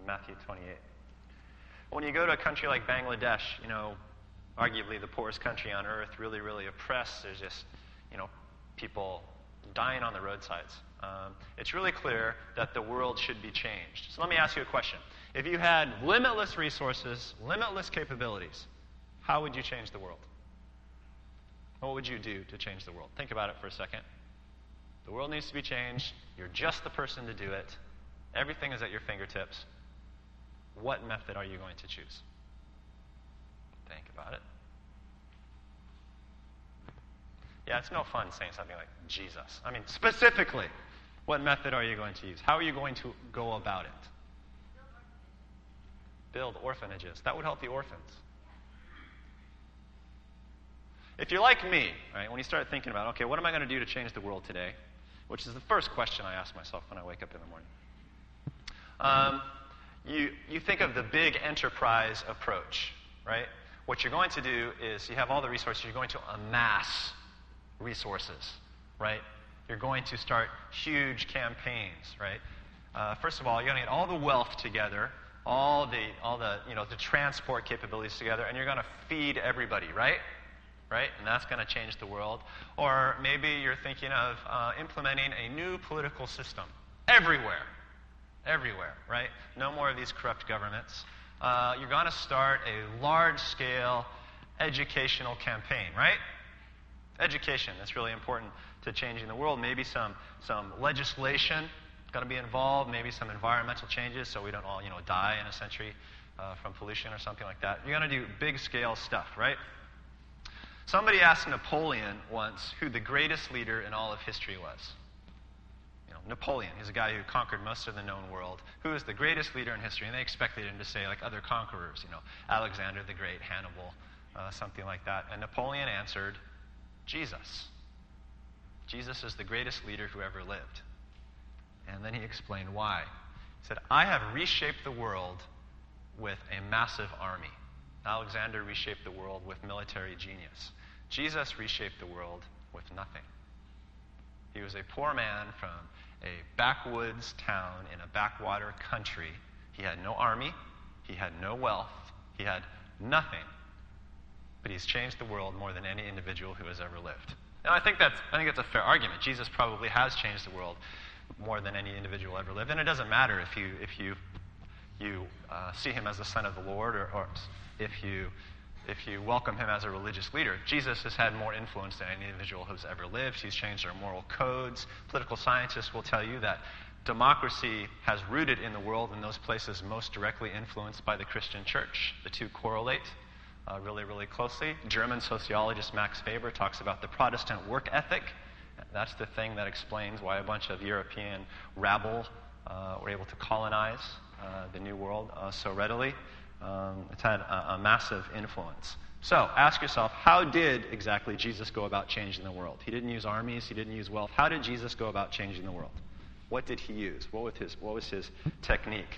Matthew 28. When you go to a country like Bangladesh, arguably the poorest country on earth, really, really oppressed, there's just, people dying on the roadsides. It's really clear that the world should be changed. So let me ask you a question. If you had limitless resources, limitless capabilities, how would you change the world? What would you do to change the world? Think about it for a second. The world needs to be changed. You're just the person to do it. Everything is at your fingertips. What method are you going to choose? Think about it. Yeah, it's no fun saying something like Jesus. I mean, specifically, what method are you going to use? How are you going to go about it? Build orphanages. That would help the orphans. If you're like me, right, when you start thinking about, okay, what am I going to do to change the world today? Which is the first question I ask myself when I wake up in the morning. You think of the big enterprise approach, right? What you're going to do is you have all the resources. You're going to amass resources, right? You're going to start huge campaigns, right? First of all, you're going to get all the wealth together, all the transport capabilities together, and you're going to feed everybody, right? Right? And that's going to change the world. Or maybe you're thinking of implementing a new political system everywhere. Everywhere, right? No more of these corrupt governments. You're going to start a large-scale educational campaign, right? Education, that's really important to changing the world. Maybe some legislation going to be involved, maybe some environmental changes so we don't all, die in a century from pollution or something like that. You're going to do big-scale stuff, right? Somebody asked Napoleon once who the greatest leader in all of history was. Napoleon, he's a guy who conquered most of the known world. Who is the greatest leader in history? And they expected him to say, like other conquerors, Alexander the Great, Hannibal, something like that. And Napoleon answered, Jesus. Jesus is the greatest leader who ever lived. And then he explained why. He said, I have reshaped the world with a massive army. Alexander reshaped the world with military genius. Jesus reshaped the world with nothing. He was a poor man from a backwoods town in a backwater country. He had no army. He had no wealth. He had nothing. But he's changed the world more than any individual who has ever lived. And I think that's a fair argument. Jesus probably has changed the world more than any individual ever lived. And it doesn't matter if you see him as the Son of the Lord or if you welcome him as a religious leader. Jesus has had more influence than any individual who's ever lived. He's changed our moral codes. Political scientists will tell you that democracy has rooted in the world in those places most directly influenced by the Christian church. The two correlate really, really closely. German sociologist Max Weber talks about the Protestant work ethic. That's the thing that explains why a bunch of European rabble were able to colonize the New World so readily. It's had a massive influence. So, ask yourself, how did exactly Jesus go about changing the world? He didn't use armies, he didn't use wealth. How did Jesus go about changing the world? What did he use? What was his technique?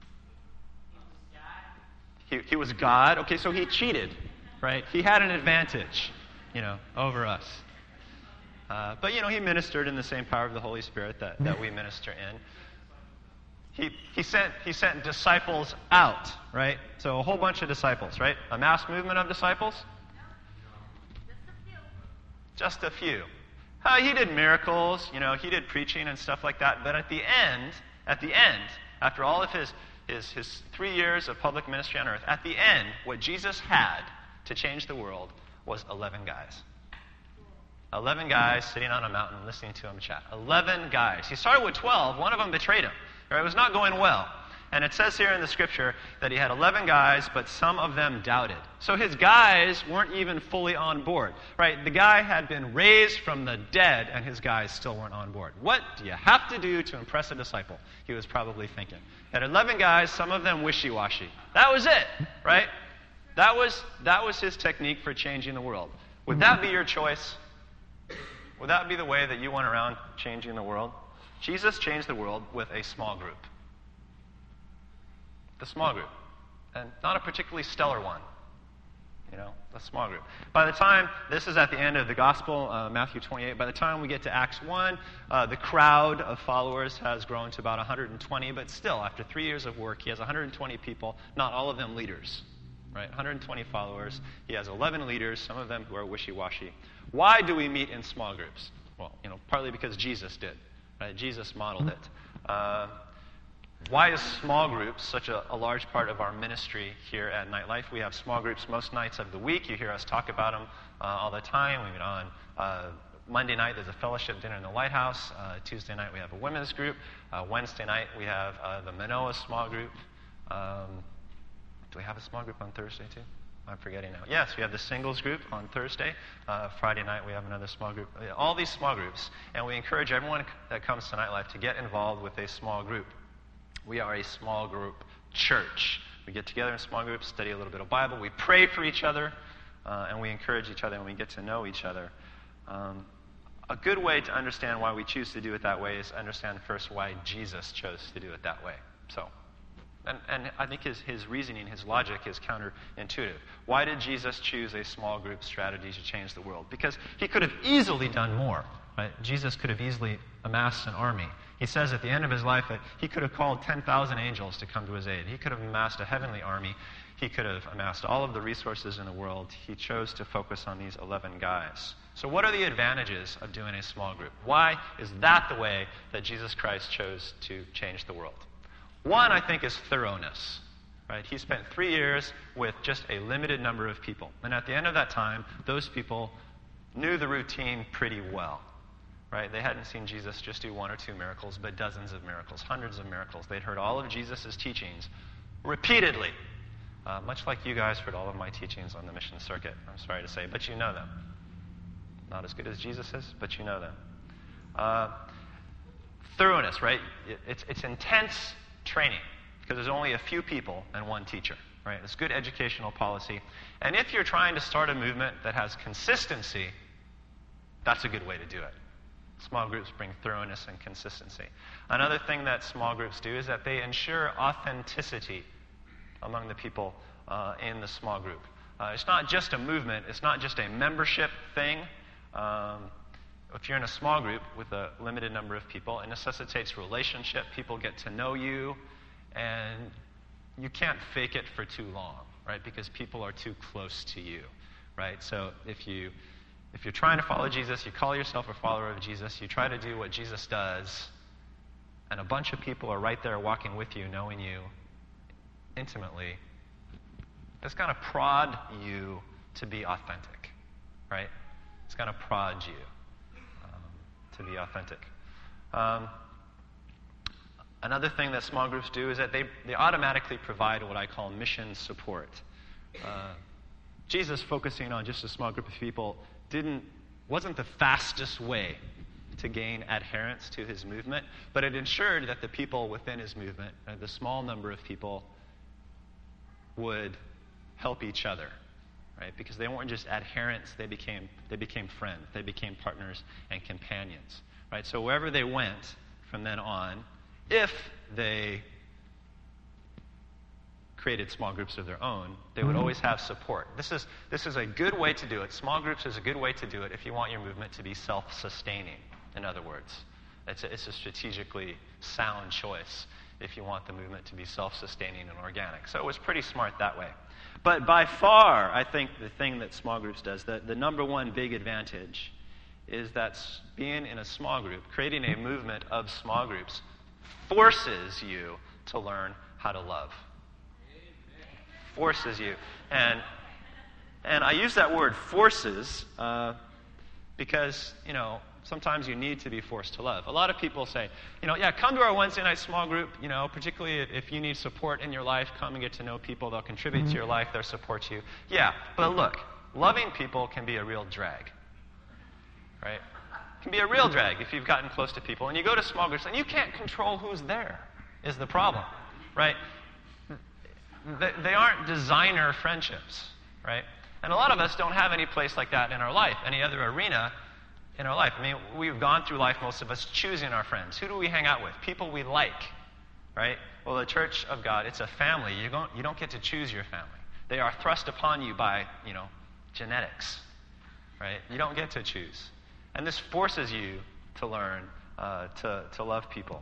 He was God. Okay, so he cheated, right? He had an advantage, over us. But, he ministered in the same power of the Holy Spirit that we minister in. He sent disciples out, right? So a whole bunch of disciples, right? A mass movement of disciples? Just a few. He did miracles, he did preaching and stuff like that. But at the end, after all of his 3 years of public ministry on earth, at the end, what Jesus had to change the world was 11 guys. 11 guys sitting on a mountain listening to him chat. 11 guys. He started with 12. One of them betrayed him. Right? It was not going well. And it says here in the scripture that he had 11 guys, but some of them doubted. So his guys weren't even fully on board. Right? The guy had been raised from the dead, and his guys still weren't on board. What do you have to do to impress a disciple? He was probably thinking. He had 11 guys, some of them wishy-washy. That was it. Right? That was his technique for changing the world. Would that be your choice? Would that be the way that you went around changing the world? Jesus changed the world with a small group. The small group. And not a particularly stellar one. A small group. By the time, this is at the end of the gospel, Matthew 28, by the time we get to Acts 1, the crowd of followers has grown to about 120, but still, after 3 years of work, he has 120 people, not all of them leaders, right? 120 followers. He has 11 leaders, some of them who are wishy-washy. Why do we meet in small groups? Well, partly because Jesus did, right? Jesus modeled it. Why is small groups such a large part of our ministry here at Nightlife? We have small groups most nights of the week. You hear us talk about them all the time. We meet on Monday night, there's a fellowship dinner in the Lighthouse. Tuesday night, we have a women's group. Wednesday night, we have the Manoa small group. Do we have a small group on Thursday, too? I'm forgetting now. Yes, we have the singles group on Thursday. Friday night, we have another small group. All these small groups. And we encourage everyone that comes to Nightlife to get involved with a small group. We are a small group church. We get together in small groups, study a little bit of Bible. We pray for each other, and we encourage each other, and we get to know each other. A good way to understand why we choose to do it that way is understand first why Jesus chose to do it that way. And I think his reasoning, his logic is counterintuitive. Why did Jesus choose a small group strategy to change the world? Because he could have easily done more. Right? Jesus could have easily amassed an army. He says at the end of his life that he could have called 10,000 angels to come to his aid. He could have amassed a heavenly army. He could have amassed all of the resources in the world. He chose to focus on these 11 guys. So what are the advantages of doing a small group? Why is that the way that Jesus Christ chose to change the world? One, I think, is thoroughness. Right? He spent 3 years with just a limited number of people. And at the end of that time, those people knew the routine pretty well. Right? They hadn't seen Jesus just do 1 or 2 miracles, but dozens of miracles, hundreds of miracles. They'd heard all of Jesus' teachings repeatedly, much like you guys heard all of my teachings on the mission circuit, I'm sorry to say, but you know them. Not as good as Jesus is, but you know them. Thoroughness, right? It's intense training, because there's only a few people and one teacher. Right? It's good educational policy. And if you're trying to start a movement that has consistency, that's a good way to do it. Small groups bring thoroughness and consistency. Another thing that small groups do is that they ensure authenticity among the people in the small group. It's not just a movement. It's not just a membership thing. If you're in a small group with a limited number of people, it necessitates relationship. People get to know you, and you can't fake it for too long, right? Because people are too close to you, right? So if you're trying to follow Jesus, you call yourself a follower of Jesus, you try to do what Jesus does, and a bunch of people are right there walking with you, knowing you intimately, it's going to prod you to be authentic, right? It's going to prod you to be authentic. Another thing that small groups do is that they automatically provide what I call mission support. Jesus focusing on just a small group of people wasn't the fastest way to gain adherence to his movement, but it ensured that the people within his movement, the small number of people, would help each other, right? Because they weren't just adherents; they became friends, they became partners and companions, right? So wherever they went from then on, if they created small groups of their own, they would always have support. This is a good way to do it. Small groups is a good way to do it if you want your movement to be self-sustaining, in other words. It's a strategically sound choice if you want the movement to be self-sustaining and organic. So it was pretty smart that way. But by far, I think the thing that small groups does, the number one big advantage, is that being in a small group, creating a movement of small groups, forces you to learn how to love. Forces you. And I use that word forces because, sometimes you need to be forced to love. A lot of people say, come to our Wednesday night small group, particularly if you need support in your life, come and get to know people. They'll contribute to your life. They'll support you. Yeah, but look, loving people can be a real drag, right? It can be a real drag if you've gotten close to people. And you go to small groups, and you can't control who's there is the problem, right? They aren't designer friendships, right? And a lot of us don't have any place like that in our life, any other arena in our life. I mean, we've gone through life, most of us, choosing our friends. Who do we hang out with? People we like, right? Well, the Church of God, it's a family. You don't get to choose your family. They are thrust upon you by, genetics, right? You don't get to choose. And this forces you to learn to love people.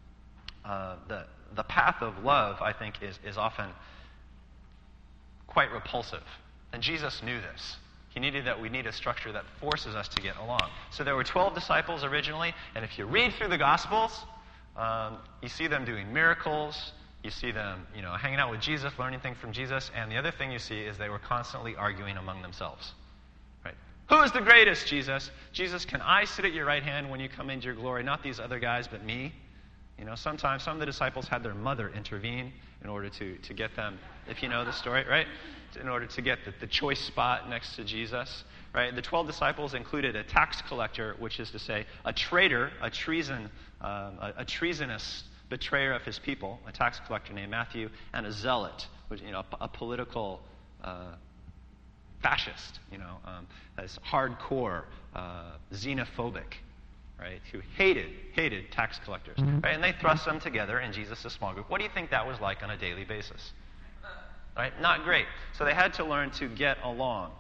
The path of love, I think, is often quite repulsive. And Jesus knew this. We need a structure that forces us to get along. So there were 12 disciples originally, and if you read through the Gospels, you see them doing miracles, you see them, hanging out with Jesus, learning things from Jesus, and the other thing you see is they were constantly arguing among themselves. Right? Who is the greatest, Jesus? Jesus, can I sit at your right hand when you come into your glory? Not these other guys, but me. Sometimes some of the disciples had their mother intervene in order to get them, if you know the story, right? In order to get the choice spot next to Jesus, right? The 12 disciples included a tax collector, which is to say a traitor, a treasonous betrayer of his people, a tax collector named Matthew, and a zealot, which a political fascist, that's hardcore, xenophobic, right? Who hated tax collectors, right? And they thrust them together in Jesus' small group. What do you think that was like on a daily basis? Right? Not great. So they had to learn to get along.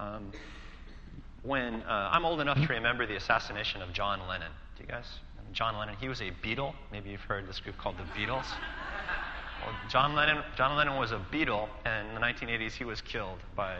When I'm old enough to remember the assassination of John Lennon. Do you guys? John Lennon, he was a Beatle. Maybe you've heard this group called the Beatles. Well, John Lennon was a Beatle, and in the 1980s he was killed by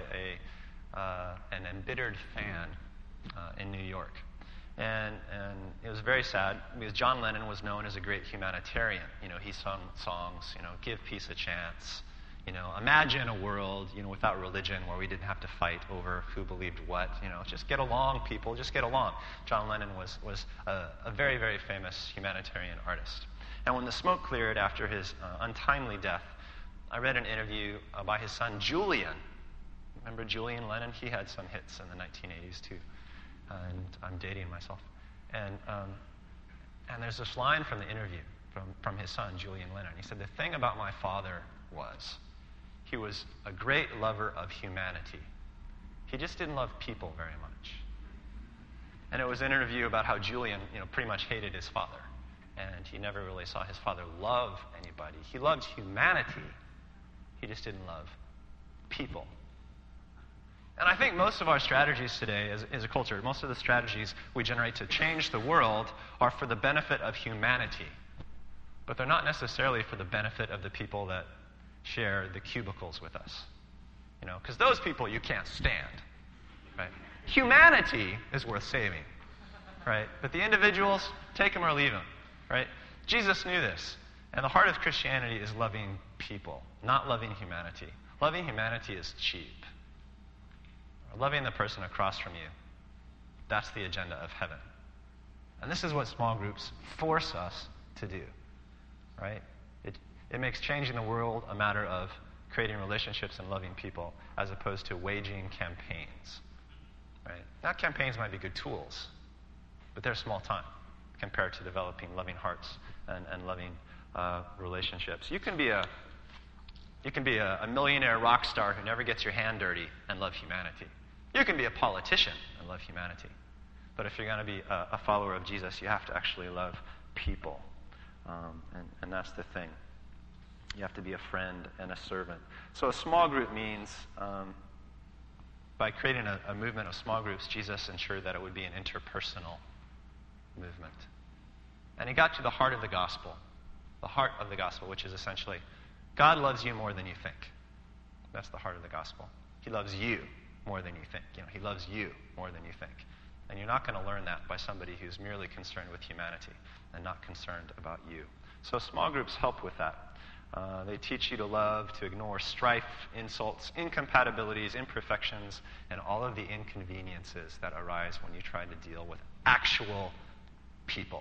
an embittered fan in New York. And it was very sad because John Lennon was known as a great humanitarian. He sung songs, give peace a chance. Imagine a world, without religion where we didn't have to fight over who believed what. Just get along, people, just get along. John Lennon was a very, very famous humanitarian artist. And when the smoke cleared after his untimely death, I read an interview by his son, Julian. Remember Julian Lennon? He had some hits in the 1980s, too. And I'm dating myself. And there's this line from the interview from his son, Julian Lennon. He said, the thing about my father was he was a great lover of humanity. He just didn't love people very much. And it was an interview about how Julian, pretty much hated his father. And he never really saw his father love anybody. He loved humanity. He just didn't love people. And I think most of our strategies today as a culture, most of the strategies we generate to change the world are for the benefit of humanity. But they're not necessarily for the benefit of the people that share the cubicles with us. Because those people you can't stand. Right? Humanity is worth saving. Right? But the individuals, take them or leave them. Right? Jesus knew this. And the heart of Christianity is loving people, not loving humanity. Loving humanity is cheap. Loving the person across from you, that's the agenda of heaven. And this is what small groups force us to do, right? It makes changing the world a matter of creating relationships and loving people as opposed to waging campaigns, right? Now, campaigns might be good tools, but they're small time compared to developing loving hearts and loving relationships. You can be a millionaire rock star who never gets your hand dirty and love humanity. You can be a politician and love humanity. But if you're going to be a follower of Jesus, you have to actually love people. And that's the thing. You have to be a friend and a servant. So a small group means, by creating a movement of small groups, Jesus ensured that it would be an interpersonal movement. And he got to the heart of the gospel. The heart of the gospel, which is essentially, God loves you more than you think. That's the heart of the gospel. He loves you more than you think. He loves you more than you think. And you're not going to learn that by somebody who's merely concerned with humanity and not concerned about you. So small groups help with that. They teach you to love, to ignore strife, insults, incompatibilities, imperfections, and all of the inconveniences that arise when you try to deal with actual people.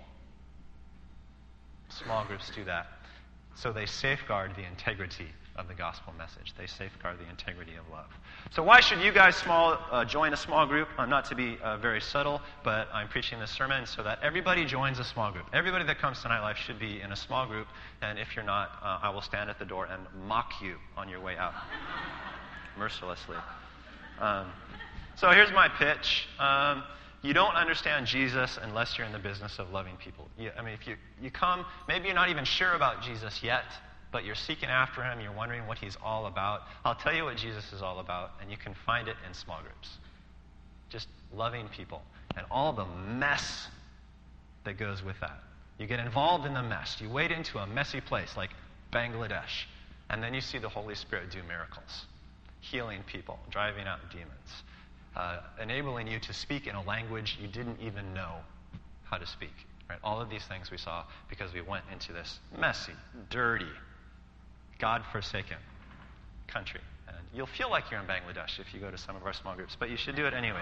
Small groups do that. So they safeguard the integrity of the gospel message. They safeguard the integrity of love. So why should you guys join a small group? Not to be very subtle, but I'm preaching this sermon so that everybody joins a small group. Everybody that comes to Nightlife should be in a small group, and if you're not, I will stand at the door and mock you on your way out, mercilessly. So here's my pitch. You don't understand Jesus unless you're in the business of loving people. If you come, maybe you're not even sure about Jesus yet, but you're seeking after him, you're wondering what he's all about, I'll tell you what Jesus is all about, and you can find it in small groups. Just loving people and all the mess that goes with that. You get involved in the mess. You wade into a messy place like Bangladesh, and then you see the Holy Spirit do miracles, healing people, driving out demons, enabling you to speak in a language you didn't even know how to speak. Right? All of these things we saw because we went into this messy, dirty, God-forsaken country. And you'll feel like you're in Bangladesh if you go to some of our small groups, but you should do it anyway.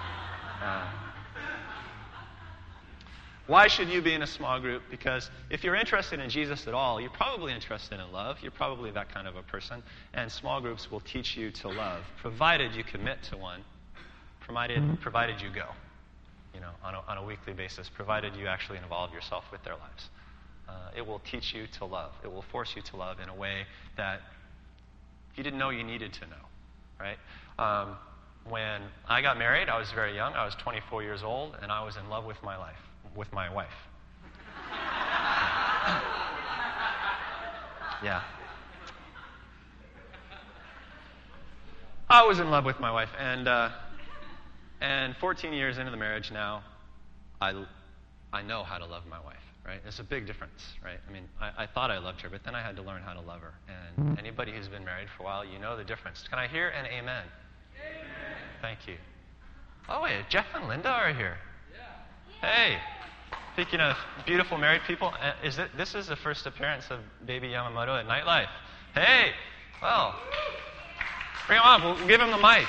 Why should you be in a small group? Because if you're interested in Jesus at all, you're probably interested in love. You're probably that kind of a person. And small groups will teach you to love, provided you commit to one, provided you go, on a weekly basis, provided you actually involve yourself with their lives. It will teach you to love. It will force you to love in a way that you didn't know you needed to know, right? When I got married, I was very young. I was 24 years old, and I was in love with my wife. Yeah. I was in love with my wife, and 14 years into the marriage now, I know how to love my wife, right? It's a big difference, right? I mean, I thought I loved her, but then I had to learn how to love her. And anybody who's been married for a while, you know the difference. Can I hear an amen? Amen. Thank you. Oh, wait, Jeff and Linda are here. Yeah. Hey. Speaking of beautiful married people, this is the first appearance of baby Yamamoto at Nightlife. Hey, well, bring him on. We'll give him the mic.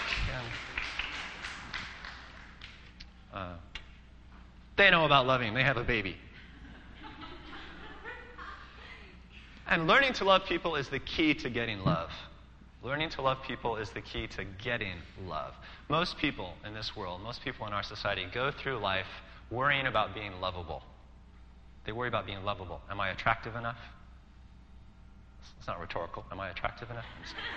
They know about loving. They have a baby. And learning to love people is the key to getting love. Learning to love people is the key to getting love. Most people in this world, most people in our society go through life worrying about being lovable. They worry about being lovable. Am I attractive enough? It's not rhetorical. Am I attractive enough?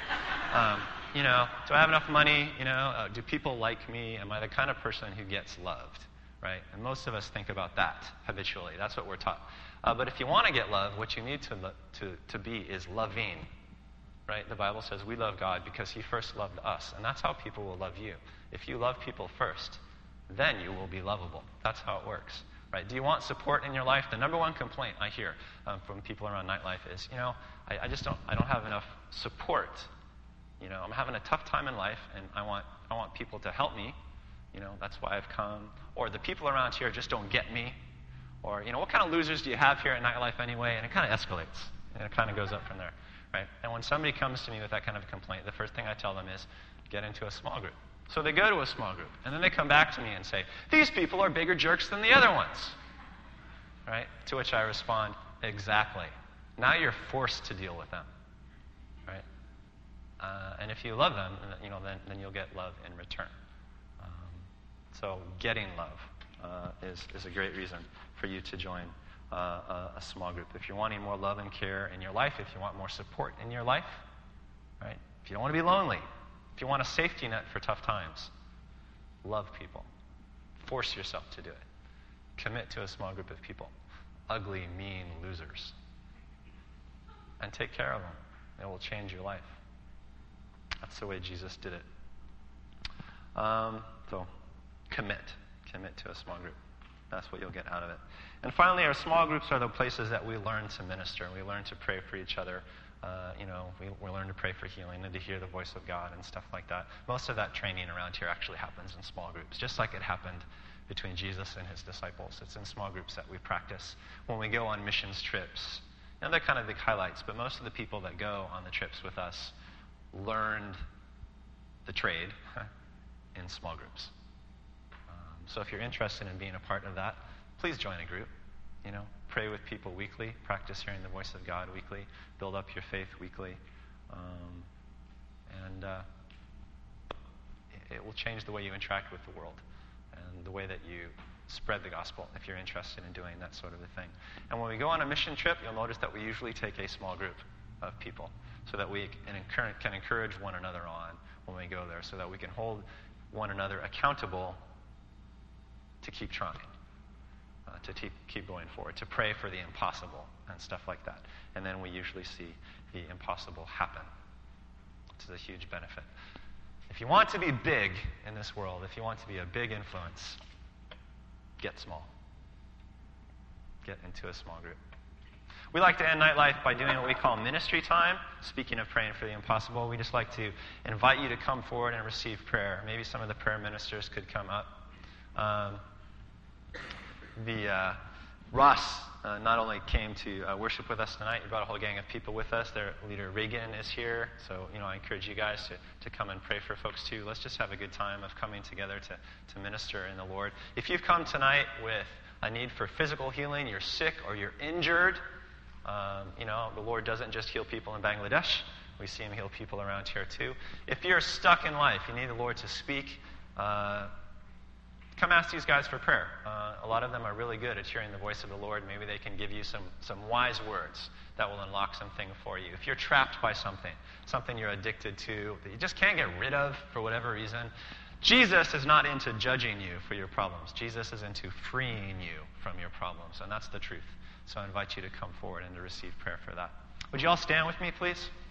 Do I have enough money? Do people like me? Am I the kind of person who gets loved? Right? And most of us think about that habitually. That's what we're taught. But if you want to get love, what you need to be is loving. Right? The Bible says we love God because he first loved us. And that's how people will love you. If you love people first, then you will be lovable. That's how it works. Right? Do you want support in your life? The number one complaint I hear from people around Nightlife is, I don't have enough support. I'm having a tough time in life, and I want people to help me. That's why I've come. Or the people around here just don't get me. Or, what kind of losers do you have here at Nightlife anyway? And it kind of escalates. And it kind of goes up from there. Right? And when somebody comes to me with that kind of complaint, the first thing I tell them is, get into a small group. So they go to a small group, and then they come back to me and say, these people are bigger jerks than the other ones. Right? To which I respond, exactly. Now you're forced to deal with them. Right? And if you love them, then you'll get love in return. So getting love is a great reason for you to join a small group. If you're wanting more love and care in your life, if you want more support in your life, right? If you don't want to be lonely, if you want a safety net for tough times, love people. Force yourself to do it. Commit to a small group of people. Ugly, mean losers. And take care of them. It will change your life. That's the way Jesus did it. So commit. Commit to a small group. That's what you'll get out of it. And finally, our small groups are the places that we learn to minister. We learn to pray for each other. We learn to pray for healing and to hear the voice of God and stuff like that. Most of that training around here actually happens in small groups, just like it happened between Jesus and his disciples. It's in small groups that we practice. When we go on missions trips, they're kind of the highlights, but most of the people that go on the trips with us learned the trade in small groups. So if you're interested in being a part of that, please join a group. Pray with people weekly, practice hearing the voice of God weekly, build up your faith weekly, and it will change the way you interact with the world and the way that you spread the gospel if you're interested in doing that sort of a thing. And when we go on a mission trip, you'll notice that we usually take a small group of people so that we can encourage one another on when we go there, so that we can hold one another accountable to keep trying. to keep going forward, to pray for the impossible and stuff like that. And then we usually see the impossible happen. This is a huge benefit. If you want to be big in this world, if you want to be a big influence, get small. Get into a small group. We like to end Nightlife by doing what we call ministry time. Speaking of praying for the impossible, we just like to invite you to come forward and receive prayer. Maybe some of the prayer ministers could come up. Ross not only came to worship with us tonight, he brought a whole gang of people with us. Their leader Reagan is here, so I encourage you guys to come and pray for folks too. Let's just have a good time of coming together to minister in the Lord. If you've come tonight with a need for physical healing, you're sick or you're injured, the Lord doesn't just heal people in Bangladesh. We see Him heal people around here too. If you're stuck in life, you need the Lord to speak, come ask these guys for prayer. A lot of them are really good at hearing the voice of the Lord. Maybe they can give you some wise words that will unlock something for you. If you're trapped by something you're addicted to, that you just can't get rid of for whatever reason, Jesus is not into judging you for your problems. Jesus is into freeing you from your problems, and that's the truth. So I invite you to come forward and to receive prayer for that. Would you all stand with me, please?